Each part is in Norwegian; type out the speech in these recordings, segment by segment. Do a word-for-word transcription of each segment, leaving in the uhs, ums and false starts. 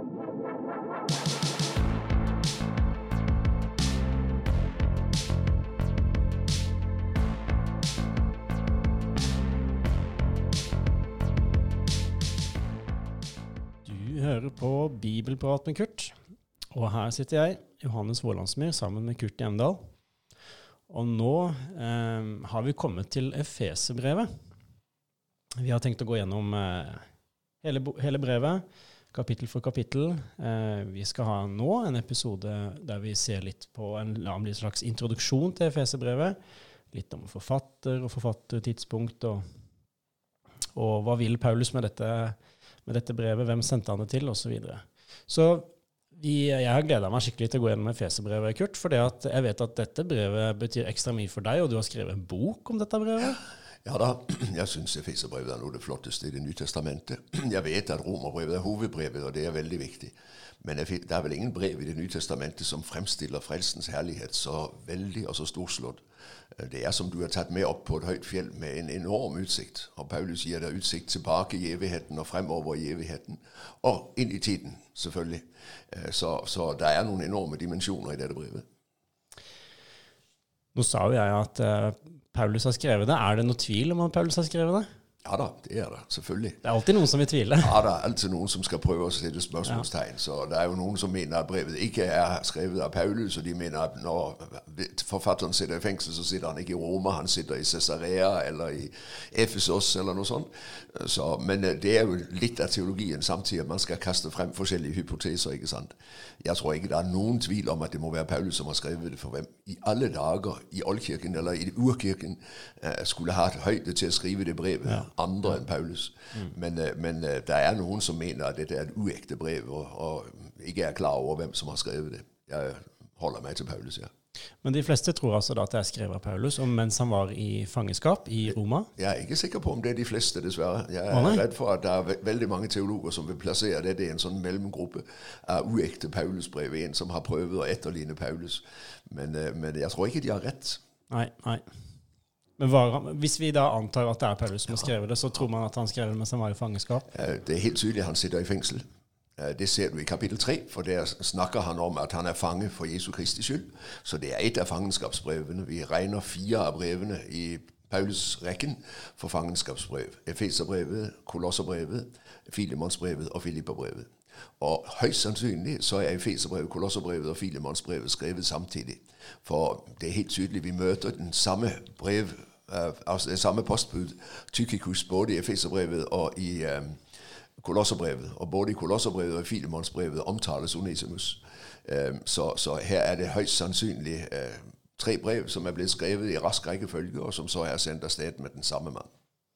Hører på Bibelprat med Kurt, og her sitter jeg, Johannes Vålandsmyr, sammen med Kurt Hjemdal. Og nå eh, har vi kommet til Efeserbrevet. Vi har tenkt å gå gjennom eh, hele, hele brevet, kapittel for kapittel. Eh, vi skal ha nå en episode der vi ser litt på en, en slags introduksjon til Efeserbrevet, litt om forfatter og forfattertidspunkt, og, og hva vil Paulus med dette med dette brevet, hvem sendte han det til, og så videre. Så vi, jeg har gledet meg skikkelig til å gå gjennom Efeserbrevet, Kurt, for jeg vet at dette brevet betyr ekstra mye for deg, og du har skrevet en bok om dette brevet. Ja da, jeg synes Efeserbrevet er noe det flotteste i det nye testamentet. Jeg vet at Romerbrevet er hovedbrevet, og det er veldig viktig. Men det er vel ingen brev i det nye testamentet som fremstiller frelsens herlighet så veldig og så storslått. Det er som du har tatt med opp på et høyt fjell med en enorm utsikt. Og Paulus gir deg utsikt tilbake i evigheten og fremover i evigheten. Og inn i tiden, selvfølgelig. Så, så det er noen enorme dimensjoner i dette brevet. Nå sa jo jeg at uh, Paulus har skrevet det. Er det noe tvil om at Paulus har skrevet det? Ja da, det er det, selvfølgelig. Det er alltid noen som vil tvile. Ja, det er alltid noen som skal prøve å sette spørsmålstegn. Ja. Så det er jo noen som mener at brevet ikke er skrevet av Paulus, og de mener at når forfatteren sitter i fengsel, så sitter han ikke i Roma, han sitter i Caesarea eller i Efesos eller noe sånt. Så, men det er jo litt av teologien samtidig, at man skal kaste frem forskjellige hypoteser, ikke sant? Jeg tror ikke det er noen tvil om at det må være Paulus som har skrevet det, for hvem i alle dager i oldkirken eller i urkirken skulle ha et høyde til å skrive det brevet. Ja. Andre enn Paulus. Mm. Men, men der er noen som mener at dette er et uekte brev, og, og ikke er klar over hvem som har skrevet det. Jeg holder meg til Paulus, ja. Men de fleste tror altså da at det er skrevet av Paulus, og mens han var i fangeskap i Roma? Jeg er ikke sikker på om det er de fleste, dessverre. Jeg er oh, redd for at det er veldig mange teologer som vil plassere det. Det er en sånn mellomgruppe av uekte Paulusbrev, en som har prøvet å etterligne Paulus. Men, men jeg tror ikke de har rett. Nei, nei. Men var, hvis vi da antar at det er Paulus som har skrevet det, så tror man at han skrev det mens han var i fangeskap? Det er helt tydelig at han sitter i fengsel. Det ser du i kapittel tre, for der snakker han om at han er fange for Jesu Kristi skyld. Så det er et av fangenskapsbrevene. Vi regner fire av brevene i Paulus-rekken for fangenskapsbrev. Efeserbrevet, Kolosserbrevet, Filemonsbrevet og Filipperbrevet. Og høyst sannsynlig så er Efeserbrevet, Kolosserbrevet og Filemonsbrevet skrevet samtidig. For det er helt tydelig, vi møter den samme brev, altså det samme postbud, Tychicus, både i Efeserbrevet og i um, Kolosserbrevet. Og både i Kolosserbrevet og i Filemonsbrevet omtales Onesimus. Um, så, så her er det høyst sannsynlig uh, tre brev, som er blevet skrevet i rask rækkefølge, og som så er sendt af sted med den samme mann.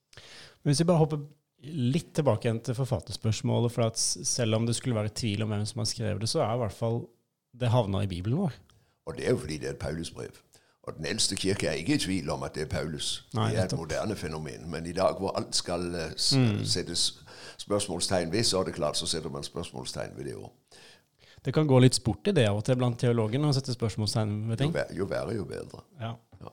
Men hvis vi bare hopper litt tilbake igjen til forfatterspørsmålet, for at selv om det skulle være tvil om hvem som har skrevet det, så er i hvert fall det havnet i Bibelen vår. Og det er jo fordi det er et Paulusbrev. Og den eldste kirke er ikke i tvil om at det er Paulus. Nei, det er et moderne fenomen. Men i dag hvor alt skal uh, mm. settes spørsmålstegn ved, så er det klart, så setter man spørsmålstegn ved det også. Det kan gå litt sport i det av og til blant teologene å sette spørsmålstegn ved ting. Jo, ver- jo verre, jo bedre. Ja. Ja.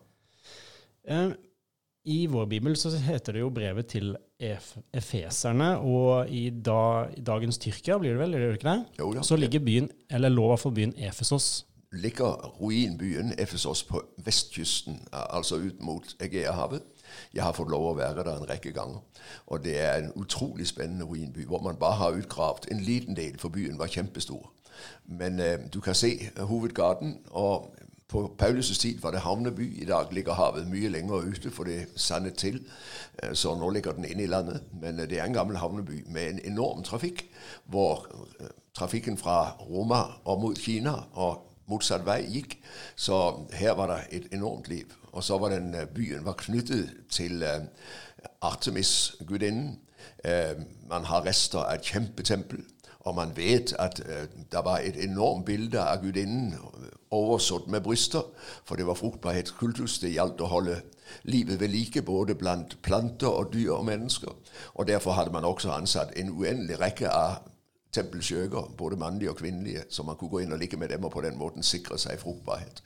Uh, I vår bibel så heter det jo brevet til Ef- Efeserne, og i, da, i dagens Tyrkia blir det vel, eller ikke det? Jo, ja. Så ligger byen, eller lå i hvert fall byen Efesos. Ligger ruinbyen Efesos på vestkysten, altså ut mot Egeerhavet. Jeg har fått lov å være der en rekke ganger, og det er en utrolig spennende ruinby, hvor man bare har utgravd en liten del, for byen var kjempestor. Men eh, du kan se hovedgaten, og på Paulus' tid var det havneby. I dag ligger havet mye lenger ute, for det sandet til. Så nå ligger den inne i landet. Men det er en gammel havneby med en enorm trafikk, hvor trafikken fra Roma og mot Kina og motsatt vei gikk. Så her var det et enormt liv. Og så var den byen var knyttet til Artemis-gudinnen. Man har rester av et kjempetempel. Og man vet at uh, der var et enormt bilde av gudinnen oversått med bryster, for det var fruktbarhetskultus. Det gjaldt å holde livet ved like, både blant planter og dyr og mennesker. Og derfor hadde man også ansatt en uendelig rekke av tempelskjøger, både mannlige og kvinnelige, så man kunne gå inn og ligge med dem og på den måten sikre seg fruktbarhet.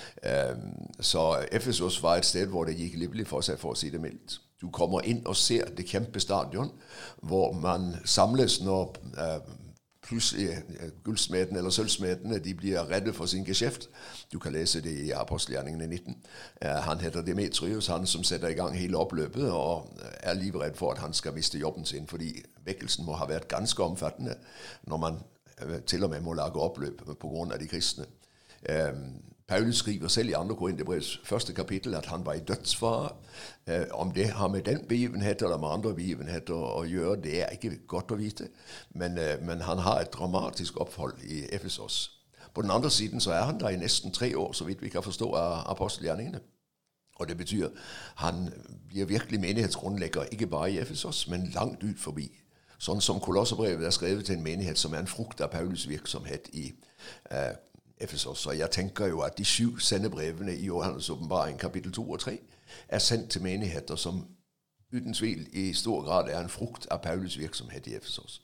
Um, så Efesos var et sted hvor det gikk livlig for seg, for å si det mildt. Du kommer inn og ser det kjempe stadion, hvor man samles når uh, pludselig guldsmedene eller sølvsmedene, de blir redde for sin geskjeft. Du kan lese det i Apostelgjerningene nitten. Han heter Demetrius, han som setter i gang hele oppløpet, og er livredd for at han skal miste jobben sin, fordi vekkelsen må ha vært ganske omfattende, når man til og med må lage oppløp på grunn av de kristne. Paulus skriver selv i andre Korinterbrevs første kapittel at han var i dødsfare. Eh, om det har med den begivenheten eller med andre begivenheter å gjøre, det er ikke godt å vite. Men, eh, men han har et dramatisk opphold i Efesos. På den andre siden så er han der i nesten tre år, så vidt vi kan forstå av apostelgjerningene. Og det betyr han blir virkelig menighetsgrundlegger, ikke bare i Efesos, men langt ut forbi. Sånn som Kolosserbrevet er skrevet til en menighet som er en frukt av Paulus virksomhet i eh, Efesos. Og jeg tenker jo at de syv sendebrevene i Johannes åpenbaring kapittel to og tre er sendt til menigheter som uten tvil i stor grad er en frukt av Paulus virksomhet i Efesos.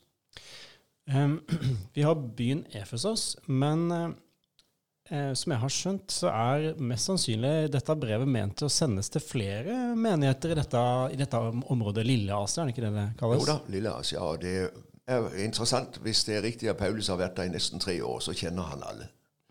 Um, vi har byen Efesos, men uh, som jeg har skjønt, så er mest sannsynlig dette brevet ment til å sendes til flere menigheter i dette, i dette området, Lille Asia, er det ikke det det kalles? Jo da, Lille Asia, og det er interessant. Hvis det er riktig at Paulus har vært der i nesten tre år, så kjenner han alle.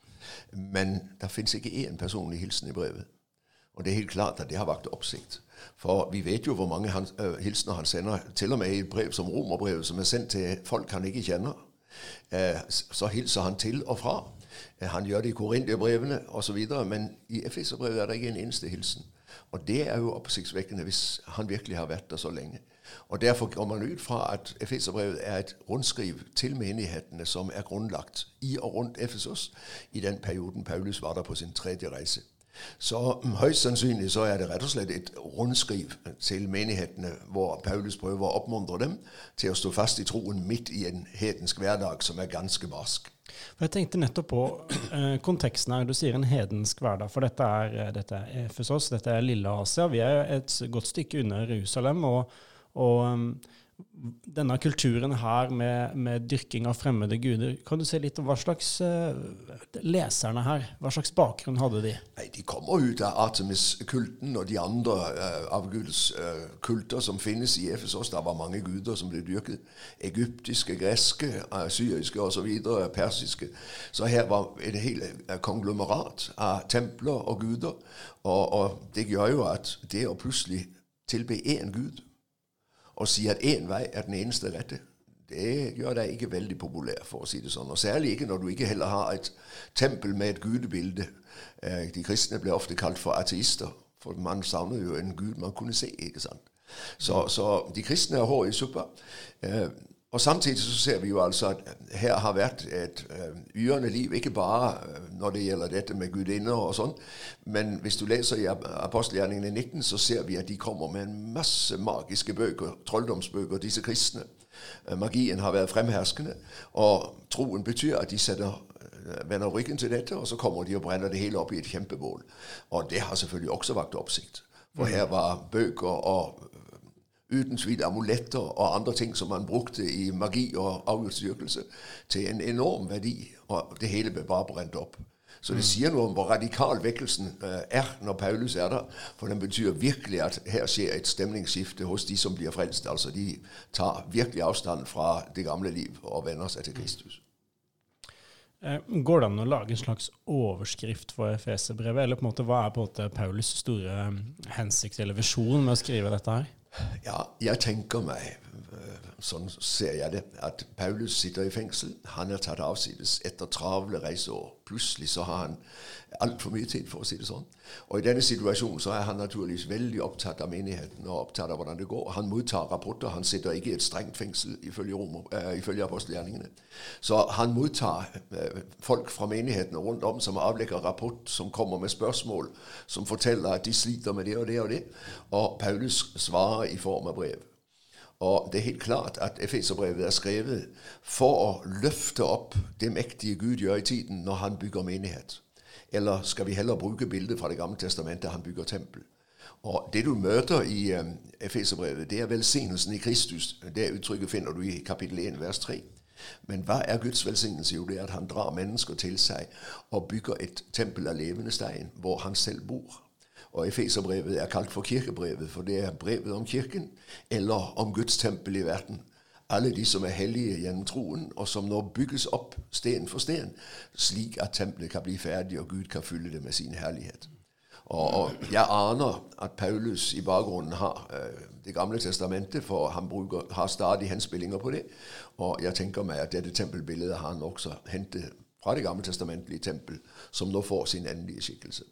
Men der finnes ikke én personlig hilsen i brevet. Og det er helt klart at det har vakt oppsikt. For vi vet jo hvor mange han, øh, hilsener han sender, til og med i et brev som Romerbrevet, som er sendt til folk han ikke kjenner. Eh, så hilser han til og fra. Eh, han gjør det i Korinterbrevene og så videre, men i Efeserbrevet er det ikke en eneste hilsen. Og det er jo oppsiktsvekkende hvis han virkelig har vært der så lenge. Og derfor går man ut fra at Efeserbrevet er et rundskriv til menighetene som er grundlagt i og rundt Efesos i den perioden Paulus var der på sin tredje reise. Så høyst sannsynlig så er det rett og slett et rundskriv til menighetene hvor Paulus prøver å oppmuntre dem til å stå fast i troen midt i en hedensk hverdag som er ganske barsk. Jeg tenkte nettopp på eh, konteksten her. Du sier en hedensk hverdag, for dette er, dette er Efesos, dette er Lille Asia. Vi er et godt stykke under Jerusalem, og Og um, denne kulturen her med, med dyrking av fremmede guder, kan du se litt om hva slags uh, leserne her, hva slags bakgrunn hadde de? Nei, de kommer ut av Artemis-kulten og de andre uh, avgudskulter uh, som finnes i Efesos. Det var mange guder som ble dyrket. Egyptiske, greske, uh, syriske og så videre, persiske. Så her var et helt uh, konglomerat av templer og guder. Og, og det gjør jo at det å plutselig tilbe én gud, og si at én vei er den eneste rette, det gjør deg ikke veldig populær, for å si det sånn. Og særlig ikke når du ikke heller har et tempel med et gudebilde. De kristne ble ofte kalt for ateister, for man savner jo en gud man kunne se, ikke sant? Så, så de kristne er hår i suppa. Og samtidig så ser vi jo altså at her har vært et yrende liv, ikke bare når det gjelder dette med gudinner og sånn, men hvis du leser i Apostelgjerningene nitten, så ser vi at de kommer med en masse magiske bøker, trolldomsbøker, disse kristne. Magien har vært fremherskende, og troen betyr at de setter, vender ryggen til dette, og så kommer de og brenner det hele opp i et kjempebål. Og det har selvfølgelig også vakt oppsikt, for her var bøker og uten tvil amuletter og andre ting som man brukte i magi og avgudsdyrkelse til en enorm verdi, og det hele ble bare brent opp. Så det sier noe om hvor radikal vekkelsen er når Paulus er der, for den betyr virkelig at her skjer et stemningsskifte hos de som blir frelst. Altså de tar virkelig avstand fra det gamle liv og vender seg til Kristus. Går det an å lage en slags overskrift for Efeserbrevet, eller på en måte, hva er på en måte Paulus store hensikt eller visjon med å skrive dette her? Ja, jeg tenker meg, sånn ser jeg det, at Paulus sitter i fengsel. Han er tatt avsides etter travle reiseår. Plutselig så har han alt for mye tid, for å si det sånn. Og i denne situasjonen så er han naturligvis veldig opptatt av menigheten og opptatt av hvordan det går. Han mottar rapporter. Han sitter ikke i et strengt fengsel ifølge, Romer, uh, ifølge apostelgjerningene. Så han mottar uh, folk fra menighetene rundt om som avlegger rapport, som kommer med spørsmål, som forteller at de sliter med det og det og det. Og Paulus svarer i form av brev. Og det er helt klart at Efeserbrevet er skrevet for å løfte opp det mektige Gud gjør i tiden når han bygger menighet. Eller skal vi heller bruke bildet fra det gamle testamentet, han bygger tempel. Og det du møter i um, Efeserbrevet, det er velsignelsen i Kristus. Det uttrykket finner du i kapittel en, vers tre. Men hva er Guds velsignelse? Jo, det er at han drar mennesker til seg og bygger et tempel av levende stein, hvor han selv bor. Og Efeserbrevet er kalt for kirkebrevet, for det er brevet om kirken, eller om Guds tempel i verden. alle de som er hellige gjennom troen, og som nå bygges opp sten for sten, slik at tempelet kan bli ferdig, og Gud kan fylle det med sin herlighet. Og, og jeg aner at Paulus i bakgrunnen har øh, det gamle testamentet, for han bruker, har stadig henspillinger på det, og jeg tenker meg at dette tempelbildet har han også hentet fra det gamle testamentlige tempel, som nå får sin endelige skikkelse.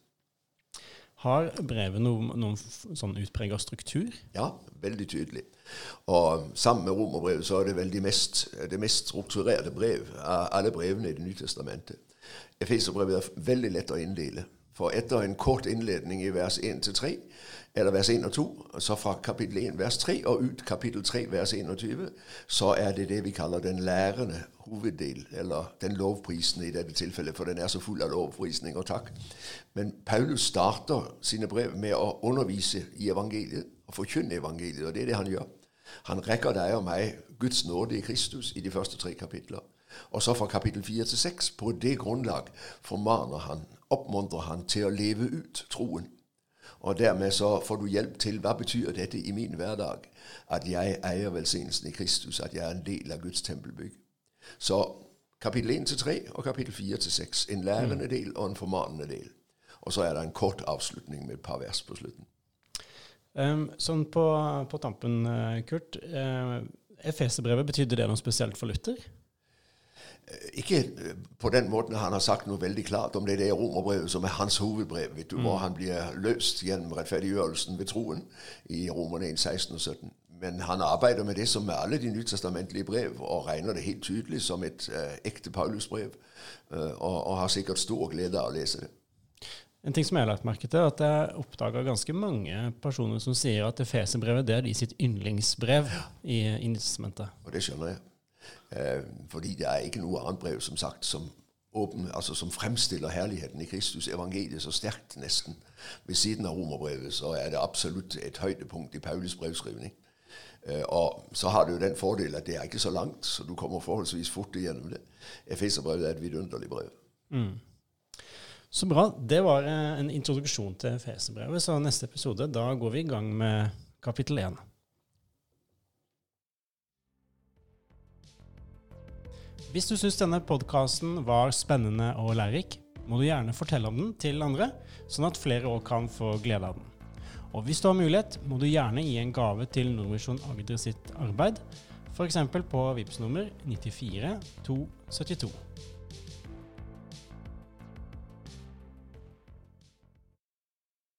Har brevet noen, noen sånn utpreget struktur? Ja, veldig tydelig. Og sammen med Romerbrevet så er det vel de mest, det mest strukturerte brev av alle brevene i det nye testamentet. Efeserbrevet er veldig lett å inndele. For etter en kort innledning i vers en til tre, eller vers en og to, så fra kapittel en vers tre og ut kapittel tre vers enogtyve, så er det det vi kaller den lærende hoveddel, eller den lovprisende i dette tilfellet, for den er så full av lovprisning og takk. Men Paulus starter sine brev med å undervise i evangeliet, og forkynne evangeliet, og det er det han gjør. Han rekker deg og meg Guds nåde i Kristus i de første tre kapitler. Og så fra kapittel fire til seks, på det grunnlag formaner han, oppmuntrer han til å leve ut troen. Og dermed så får du hjelp til, hva betyr dette i min hverdag? At jeg eier velsignelsen i Kristus, at jeg er en del av Guds tempelbygg. Så kapittel en til tre og kapittel fire til seks, en lærende del og en formanende del. Og så er det en kort avslutning med et par vers på slutten. Um, sånn på, på tampen, Kurt, uh, Efeserbrevet, betydde det noe spesielt for Luther? Ikke på den måten han har sagt noe veldig klart om det der Romerbrevet, som er hans hovedbrev, vet du, mm. hvor han blir løst gjennom rettferdiggjørelsen ved troen i Romerne en, seksten og sytten. Men han arbeider med det som med alle de nytestamentlige brev, og regner det helt tydelig som et uh, ekte Paulusbrev, uh, og, og har sikkert stor glede av å lese det. En ting som jeg har lagt merke til, er at jeg oppdager ganske mange personer som sier at Efeserbrevet det er de sitt yndlingsbrev i, i nytestamentet. Og det skjønner jeg. Eh, fordi det er ikke noe annet brev, som sagt, som, åpen, altså, som fremstiller herligheten i Kristus evangeliet så sterkt nesten. Ved siden av Romerbrevet så er det absolutt et høydepunkt i Paulus brevskrivning. Eh, og så har det jo den fordel at det er ikke så langt, så du kommer forholdsvis fort igjennom det. Efeserbrevet er et vidunderlig brev. Mm. Så bra. Det var en introduksjon til Efeserbrevet, så neste episode, da går vi i gang med kapittel én. Hvis du synes denne podcasten var spennende og lærerik, må du gjerne fortelle om den til andre, sånn at flere også kan få glede av den. Og hvis du har mulighet, må du gjerne gi en gave til Nordmisjon Agder sitt arbeid, for eksempel på Vipps nummer nittifire to syttito.